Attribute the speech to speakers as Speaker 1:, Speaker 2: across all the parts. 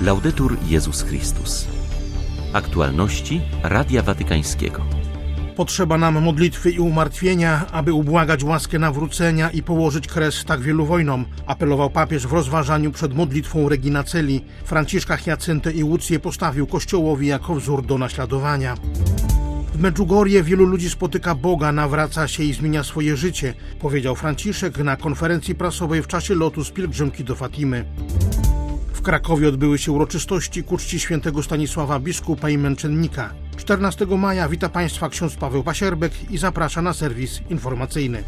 Speaker 1: Laudetur Jezus Chrystus. Aktualności Radia Watykańskiego.
Speaker 2: Potrzeba nam modlitwy i umartwienia, aby ubłagać łaskę nawrócenia i położyć kres tak wielu wojnom, apelował papież w rozważaniu przed modlitwą Regina Coeli. Franciszka Hyacyntę i Łucję postawił Kościołowi jako wzór do naśladowania. W Medjugorje wielu ludzi spotyka Boga, nawraca się i zmienia swoje życie, powiedział Franciszek na konferencji prasowej w czasie lotu z pielgrzymki do Fatimy. W Krakowie odbyły się uroczystości ku czci świętego Stanisława, biskupa i męczennika. 14 maja wita Państwa ksiądz Paweł Pasierbek i zaprasza na serwis informacyjny.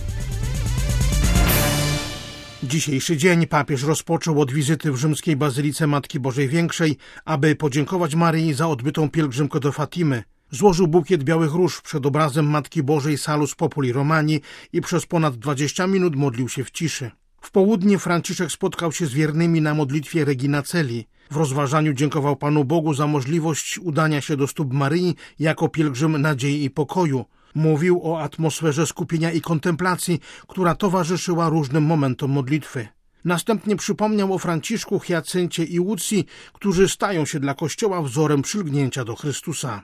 Speaker 2: Dzisiejszy dzień papież rozpoczął od wizyty w rzymskiej bazylice Matki Bożej Większej, aby podziękować Maryi za odbytą pielgrzymkę do Fatimy. Złożył bukiet białych róż przed obrazem Matki Bożej Salus Populi Romani i przez ponad 20 minut modlił się w ciszy. W południe Franciszek spotkał się z wiernymi na modlitwie Regina Coeli. W rozważaniu dziękował Panu Bogu za możliwość udania się do stóp Maryi jako pielgrzym nadziei i pokoju. Mówił o atmosferze skupienia i kontemplacji, która towarzyszyła różnym momentom modlitwy. Następnie przypomniał o Franciszku, Hyacyncie i Łucji, którzy stają się dla Kościoła wzorem przylgnięcia do Chrystusa.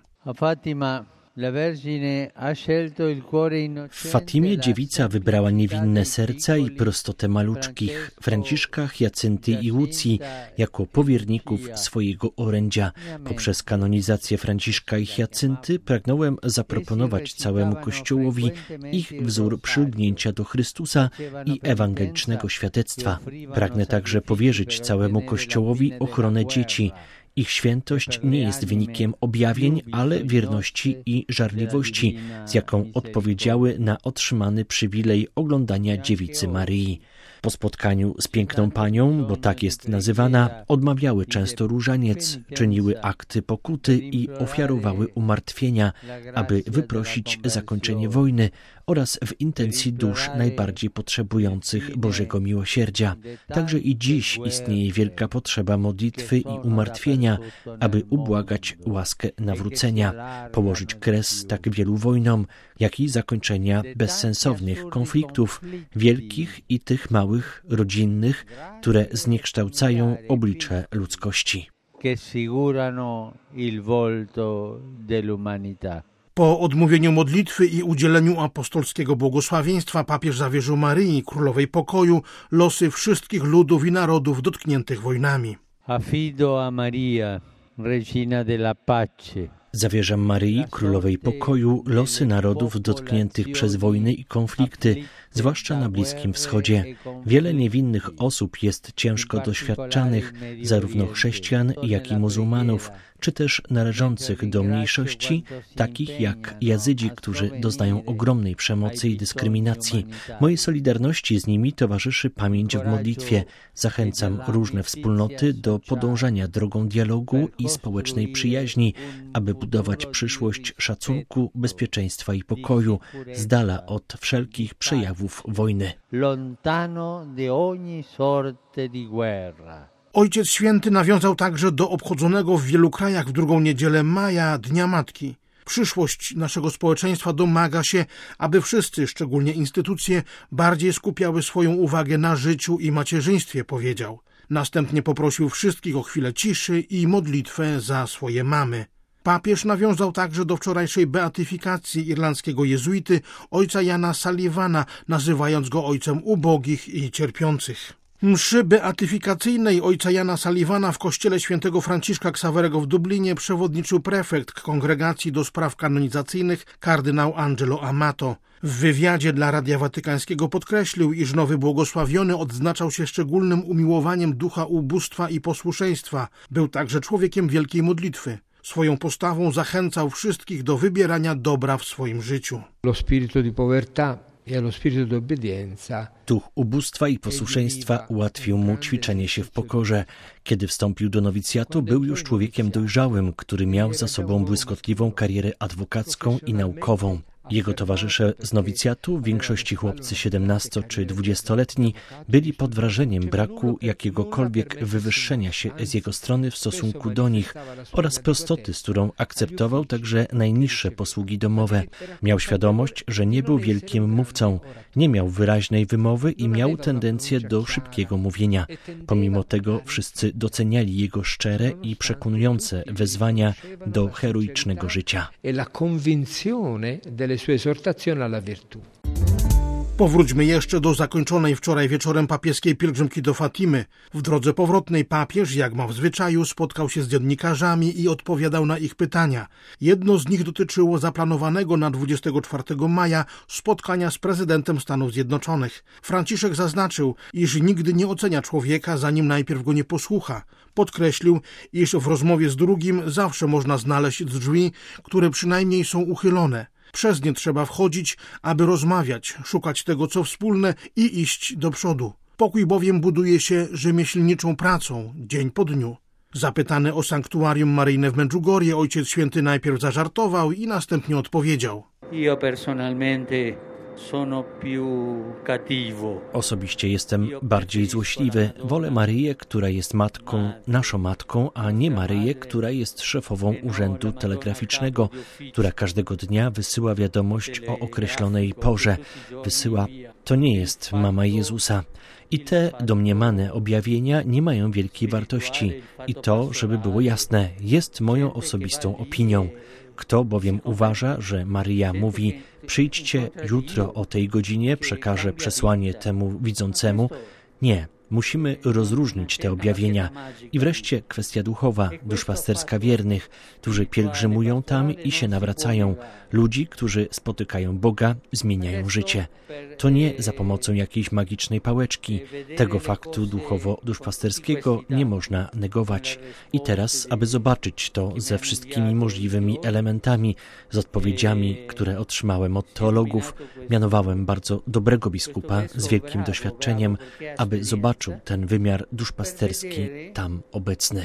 Speaker 3: W Fatimie dziewica wybrała niewinne serca i prostotę maluczkich, Franciszka, Hyacynty i Łucji, jako powierników swojego orędzia. Poprzez kanonizację Franciszka i Hyacynty pragnąłem zaproponować całemu Kościołowi ich wzór przylgnięcia do Chrystusa i ewangelicznego świadectwa. Pragnę także powierzyć całemu Kościołowi ochronę dzieci. Ich świętość nie jest wynikiem objawień, ale wierności i żarliwości, z jaką odpowiedziały na otrzymany przywilej oglądania dziewicy Maryi. Po spotkaniu z piękną panią, bo tak jest nazywana, odmawiały często różaniec, czyniły akty pokuty i ofiarowały umartwienia, aby wyprosić zakończenie wojny oraz w intencji dusz najbardziej potrzebujących Bożego miłosierdzia. Także i dziś istnieje wielka potrzeba modlitwy i umartwienia, aby ubłagać łaskę nawrócenia, położyć kres tak wielu wojnom, jak i zakończenia bezsensownych konfliktów, wielkich i tych małych, rodzinnych, które zniekształcają oblicze ludzkości.
Speaker 2: Po odmówieniu modlitwy i udzieleniu apostolskiego błogosławieństwa papież zawierzył Maryi, Królowej Pokoju, losy wszystkich ludów i narodów dotkniętych wojnami.
Speaker 4: Affido a Maria, Regina della Pace.
Speaker 3: Zawierzam Maryi, Królowej Pokoju, losy narodów dotkniętych przez wojny i konflikty, zwłaszcza na Bliskim Wschodzie. Wiele niewinnych osób jest ciężko doświadczanych, zarówno chrześcijan, jak i muzułmanów, czy też należących do mniejszości, takich jak Jazydzi, którzy doznają ogromnej przemocy i dyskryminacji. Mojej solidarności z nimi towarzyszy pamięć w modlitwie. Zachęcam różne wspólnoty do podążania drogą dialogu i społecznej przyjaźni, aby budować przyszłość szacunku, bezpieczeństwa i pokoju, z dala od wszelkich przejawów wojny.
Speaker 4: Lontano de ogni sorte di guerra.
Speaker 2: Ojciec Święty nawiązał także do obchodzonego w wielu krajach w drugą niedzielę maja Dnia Matki. Przyszłość naszego społeczeństwa domaga się, aby wszyscy, szczególnie instytucje, bardziej skupiały swoją uwagę na życiu i macierzyństwie, powiedział. Następnie poprosił wszystkich o chwilę ciszy i modlitwę za swoje mamy. Papież nawiązał także do wczorajszej beatyfikacji irlandzkiego jezuity ojca Jana Sullivana, nazywając go ojcem ubogich i cierpiących. Mszy beatyfikacyjnej ojca Jana Sullivana w kościele świętego Franciszka Ksawerego w Dublinie przewodniczył prefekt Kongregacji do Spraw Kanonizacyjnych kardynał Angelo Amato. W wywiadzie dla Radia Watykańskiego podkreślił, iż nowy błogosławiony odznaczał się szczególnym umiłowaniem ducha ubóstwa i posłuszeństwa. Był także człowiekiem wielkiej modlitwy. Swoją postawą zachęcał wszystkich do wybierania dobra w swoim życiu.
Speaker 5: Lo spirito di povertà e lo spirito di obbedienza.
Speaker 3: Duch ubóstwa i posłuszeństwa ułatwił mu ćwiczenie się w pokorze. Kiedy wstąpił do nowicjatu, był już człowiekiem dojrzałym, który miał za sobą błyskotliwą karierę adwokacką i naukową. Jego towarzysze z nowicjatu, w większości chłopcy 17- czy 20-letni, byli pod wrażeniem braku jakiegokolwiek wywyższenia się z jego strony w stosunku do nich oraz prostoty, z którą akceptował także najniższe posługi domowe. Miał świadomość, że nie był wielkim mówcą, nie miał wyraźnej wymowy i miał tendencję do szybkiego mówienia. Pomimo tego wszyscy doceniali jego szczere i przekonujące wezwania do heroicznego życia.
Speaker 2: Powróćmy jeszcze do zakończonej wczoraj wieczorem papieskiej pielgrzymki do Fatimy. W drodze powrotnej papież, jak ma w zwyczaju, spotkał się z dziennikarzami i odpowiadał na ich pytania. Jedno z nich dotyczyło zaplanowanego na 24 maja spotkania z prezydentem Stanów Zjednoczonych. Franciszek zaznaczył, iż nigdy nie ocenia człowieka, zanim najpierw go nie posłucha. Podkreślił, iż w rozmowie z drugim zawsze można znaleźć drzwi, które przynajmniej są uchylone. Przez nie trzeba wchodzić, aby rozmawiać, szukać tego, co wspólne i iść do przodu. Pokój bowiem buduje się rzemieślniczą pracą, dzień po dniu. Zapytany o sanktuarium maryjne w Medjugorje, Ojciec Święty najpierw zażartował i następnie odpowiedział.
Speaker 3: Osobiście jestem bardziej złośliwy. Wolę Maryję, która jest matką, naszą matką, a nie Maryję, która jest szefową urzędu telegraficznego, która każdego dnia wysyła wiadomość o określonej porze. To nie jest mama Jezusa. I te domniemane objawienia nie mają wielkiej wartości. I to, żeby było jasne, jest moją osobistą opinią. Kto bowiem uważa, że Maryja mówi: przyjdźcie jutro o tej godzinie, przekażę przesłanie temu widzącemu. Nie, musimy rozróżnić te objawienia. I wreszcie kwestia duchowa, duszpasterska wiernych, którzy pielgrzymują tam i się nawracają. Ludzi, którzy spotykają Boga, zmieniają życie. To nie za pomocą jakiejś magicznej pałeczki. Tego faktu duchowo-duszpasterskiego nie można negować. I teraz, aby zobaczyć to ze wszystkimi możliwymi elementami, z odpowiedziami, które otrzymałem od teologów, mianowałem bardzo dobrego biskupa z wielkim doświadczeniem, aby zobaczył ten wymiar duszpasterski tam obecny.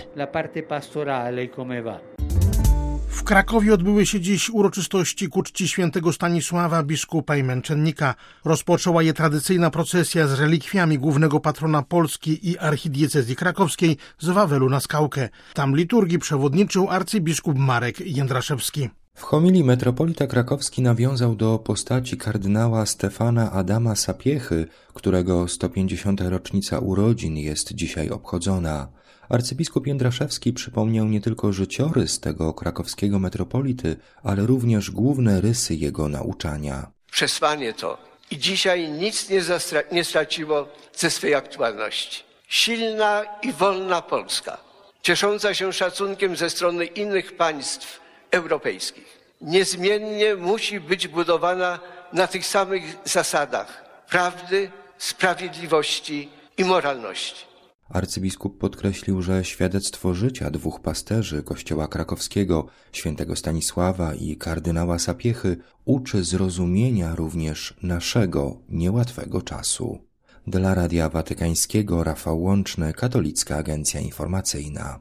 Speaker 2: W Krakowie odbyły się dziś uroczystości ku czci świętego Stanisława, biskupa i męczennika. Rozpoczęła je tradycyjna procesja z relikwiami głównego patrona Polski i archidiecezji krakowskiej z Wawelu na Skałkę. Tam liturgii przewodniczył arcybiskup Marek Jędraszewski.
Speaker 6: W homilii metropolita krakowski nawiązał do postaci kardynała Stefana Adama Sapiechy, którego 150. rocznica urodzin jest dzisiaj obchodzona. Arcybiskup Jędraszewski przypomniał nie tylko życiorys tego krakowskiego metropolity, ale również główne rysy jego nauczania.
Speaker 7: Przesłanie to i dzisiaj nic nie straciło ze swej aktualności. Silna i wolna Polska, ciesząca się szacunkiem ze strony innych państw europejskich, niezmiennie musi być budowana na tych samych zasadach prawdy, sprawiedliwości i moralności.
Speaker 6: Arcybiskup podkreślił, że świadectwo życia dwóch pasterzy kościoła krakowskiego, świętego Stanisława i kardynała Sapiechy, uczy zrozumienia również naszego niełatwego czasu. Dla Radia Watykańskiego Rafał Łączny, Katolicka Agencja Informacyjna.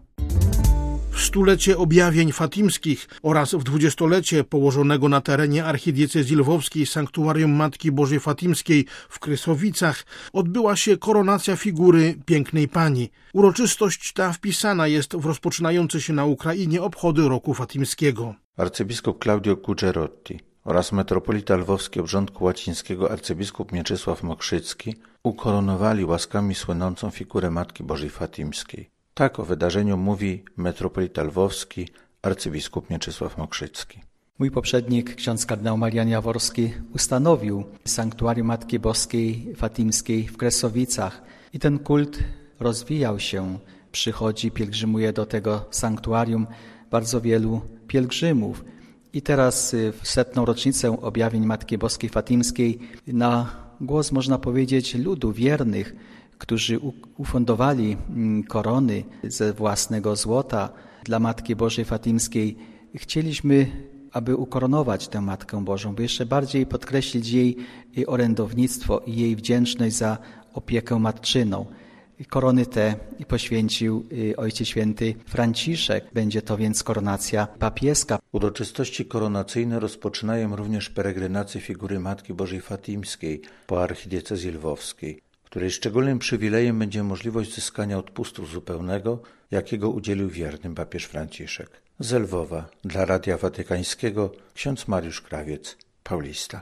Speaker 2: W stulecie objawień fatimskich oraz w 20-lecie położonego na terenie archidiecezji lwowskiej sanktuarium Matki Bożej Fatimskiej w Krysowicach odbyła się koronacja figury Pięknej Pani. Uroczystość ta wpisana jest w rozpoczynające się na Ukrainie obchody roku fatimskiego.
Speaker 8: Arcybiskup Claudio Gugerotti oraz metropolita lwowski obrządku łacińskiego arcybiskup Mieczysław Mokrzycki ukoronowali łaskami słynącą figurę Matki Bożej Fatimskiej. Tak o wydarzeniu mówi metropolita lwowski, arcybiskup Mieczysław Mokrzycki.
Speaker 9: Mój poprzednik, ksiądz kardynał Marian Jaworski, ustanowił sanktuarium Matki Boskiej Fatimskiej w Kresowicach i ten kult rozwijał się. Pielgrzymuje do tego sanktuarium bardzo wielu pielgrzymów. I teraz w 100. rocznicę objawień Matki Boskiej Fatimskiej na głos, można powiedzieć, ludu wiernych, którzy ufundowali korony ze własnego złota dla Matki Bożej Fatimskiej. Chcieliśmy, aby ukoronować tę Matkę Bożą, by jeszcze bardziej podkreślić jej orędownictwo i jej wdzięczność za opiekę matczyną. Korony te poświęcił Ojciec Święty Franciszek. Będzie to więc koronacja papieska.
Speaker 8: Uroczystości koronacyjne rozpoczynają również peregrinację figury Matki Bożej Fatimskiej po archidiecezji lwowskiej, której szczególnym przywilejem będzie możliwość zyskania odpustu zupełnego, jakiego udzielił wiernym papież Franciszek. Z Lwowa dla Radia Watykańskiego ksiądz Mariusz Krawiec, Paulista.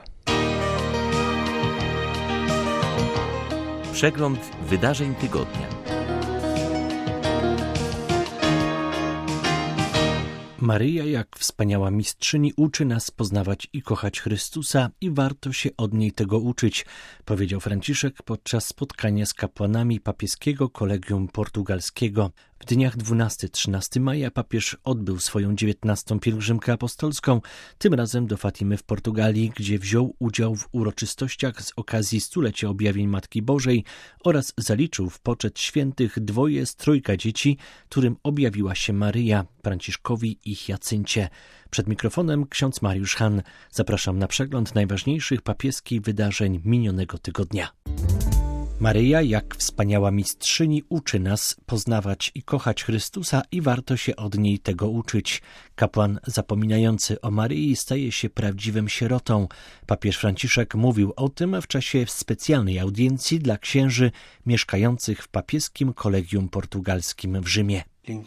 Speaker 1: Przegląd wydarzeń tygodnia.
Speaker 3: Maryja, jak wspaniała mistrzyni, uczy nas poznawać i kochać Chrystusa i warto się od niej tego uczyć, powiedział Franciszek podczas spotkania z kapłanami papieskiego kolegium portugalskiego. W dniach 12-13 maja papież odbył swoją 19. pielgrzymkę apostolską, tym razem do Fatimy w Portugalii, gdzie wziął udział w uroczystościach z okazji stulecia objawień Matki Bożej oraz zaliczył w poczet świętych 2 z 3 dzieci, którym objawiła się Maryja, Franciszkowi i Jacyncie. Przed mikrofonem ksiądz Mariusz Hahn. Zapraszam na przegląd najważniejszych papieskich wydarzeń minionego tygodnia. Maryja, jak wspaniała mistrzyni, uczy nas poznawać i kochać Chrystusa i warto się od niej tego uczyć. Kapłan zapominający o Maryi staje się prawdziwym sierotą. Papież Franciszek mówił o tym w czasie specjalnej audiencji dla księży mieszkających w papieskim kolegium portugalskim w Rzymie.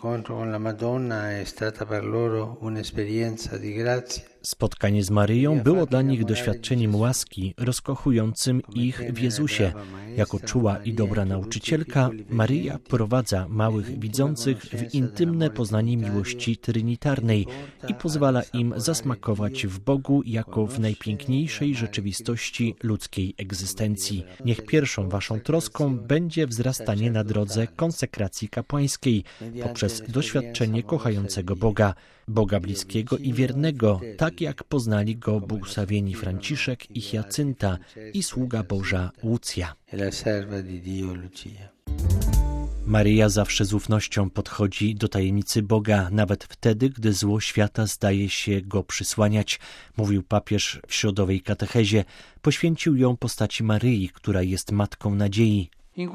Speaker 3: Spotkanie z Maryją było dla nich doświadczeniem łaski, rozkochującym ich w Jezusie. Jako czuła i dobra nauczycielka, Maryja prowadza małych widzących w intymne poznanie miłości trinitarnej i pozwala im zasmakować w Bogu jako w najpiękniejszej rzeczywistości ludzkiej egzystencji. Niech pierwszą waszą troską będzie wzrastanie na drodze konsekracji kapłańskiej poprzez doświadczenie kochającego Boga, Boga bliskiego i wiernego, tak jak poznali go błogosławieni Franciszek i Jacynta i sługa Boża Łucja. Maryja zawsze z ufnością podchodzi do tajemnicy Boga, nawet wtedy, gdy zło świata zdaje się go przysłaniać, mówił papież w środowej katechezie. Poświęcił ją postaci Maryi, która jest matką nadziei.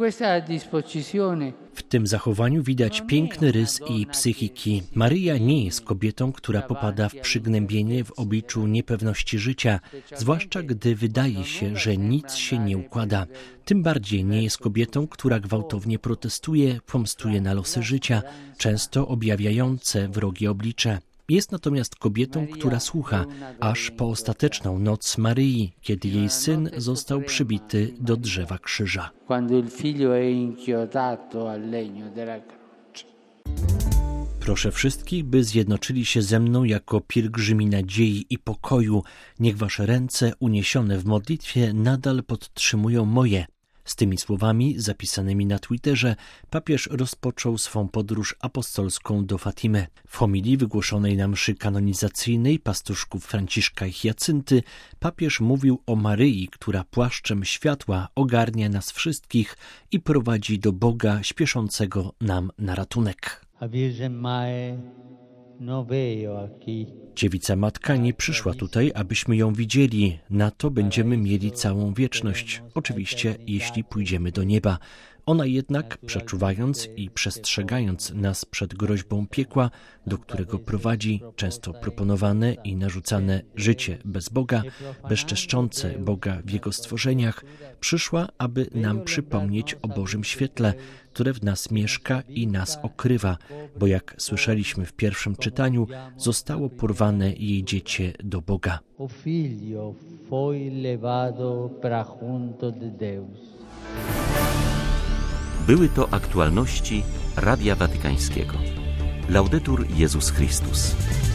Speaker 3: W tym zachowaniu widać piękny rys jej psychiki. Maryja nie jest kobietą, która popada w przygnębienie w obliczu niepewności życia, zwłaszcza gdy wydaje się, że nic się nie układa. Tym bardziej nie jest kobietą, która gwałtownie protestuje, pomstuje na losy życia, często objawiające wrogie oblicze. Jest natomiast kobietą, która słucha, aż po ostateczną noc Maryi, kiedy jej syn został przybity do drzewa krzyża. Proszę wszystkich, by zjednoczyli się ze mną jako pielgrzymi nadziei i pokoju. Niech wasze ręce uniesione w modlitwie nadal podtrzymują moje. Z tymi słowami zapisanymi na Twitterze papież rozpoczął swą podróż apostolską do Fatimy. W homilii wygłoszonej na mszy kanonizacyjnej pastuszków Franciszka i Jacynty papież mówił o Maryi, która płaszczem światła ogarnia nas wszystkich i prowadzi do Boga śpieszącego nam na ratunek. Dziewica Matka nie przyszła tutaj, abyśmy ją widzieli. Na to będziemy mieli całą wieczność. Oczywiście, jeśli pójdziemy do nieba. Ona jednak, przeczuwając i przestrzegając nas przed groźbą piekła, do którego prowadzi często proponowane i narzucane życie bez Boga, bezczeszczące Boga w Jego stworzeniach, przyszła, aby nam przypomnieć o Bożym świetle, które w nas mieszka i nas okrywa, bo jak słyszeliśmy w pierwszym czytaniu, zostało porwane jej dziecię do Boga.
Speaker 1: Były to aktualności Radia Watykańskiego. Laudetur Jezus Chrystus.